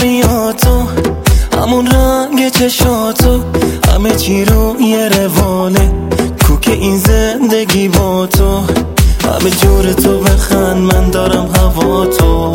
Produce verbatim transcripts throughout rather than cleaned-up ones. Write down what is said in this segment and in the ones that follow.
خیاتو، همون رنگ چشاتو، همه چی رو یه روانه کوک این زندگی با تو، همه جور تو بخند من دارم هوا تو.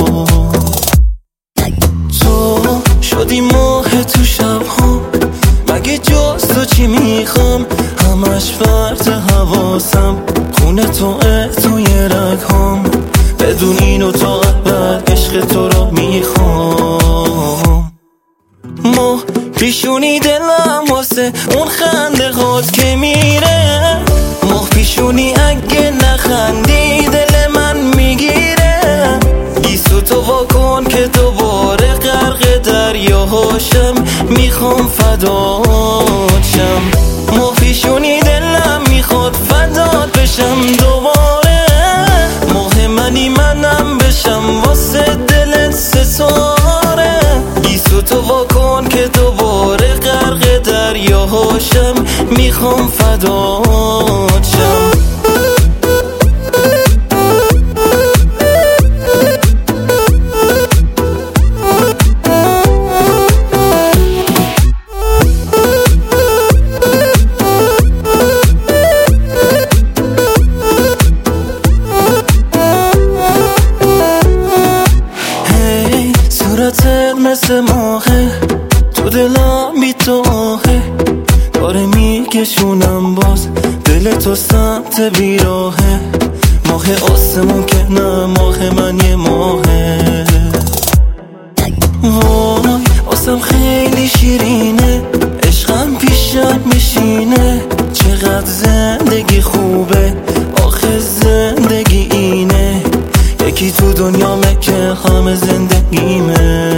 تو شدی ماه تو شبها، مگه جز تو چی میخوام، همش فرد حواسم، خونه تو توی رگهام، بدون اینو تا ابد عشق تو رو میخوام. ما پیشونی دلم واسه اون خنده هات که میره، ما پیشونی اگه نخندی دل من میگیره، گیسو تو واکن که دوباره غرق دریاهاشم، میخوام فدات شم. ما پیشونی دلم میخواد فدات بشم دوباره، ماه منی منم بشم واسه دلت ستاره، گیسو تو واکن که دوباره غرق دریاهاشم، میخوام فدات شم. صورتت مثل ماهه، تو دلم بی تو آهه، داره میکشونم باز دل تو سمت بیراهه، ماه آسمون که نه ماه من یه ماهه. وای آسم خیلی شیرینه، عشقم پیشم میشینه، چقدر زندگی خوبه، آخه زندگی اینه، یکی تو دنیامه که همه زندگیمه.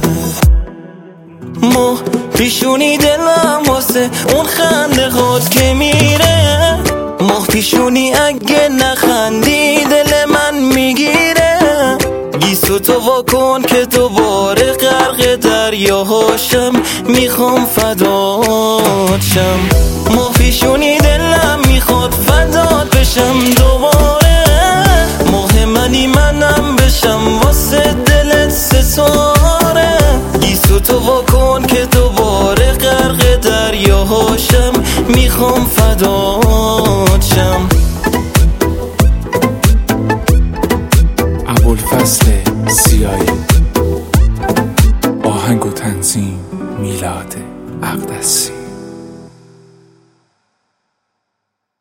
ما پیشونی دلم واسه اون خنده هات که میره، ما پیشونی اگه نخندی دل من میگیره، گیسو تو واکن که دوباره غرق دریاهاشم، میخوام فدات شم. ما پیشونی دلم میخواد فدات بشم دوباره، ماه منی منم بشم واسه دلت ستاره، گیسو تو واکن که دوباره غرق دریاهاشم، میخوام فدات شم. ابوالفضل زیایی، آهنگ و تنظیم میلاد اقدسی.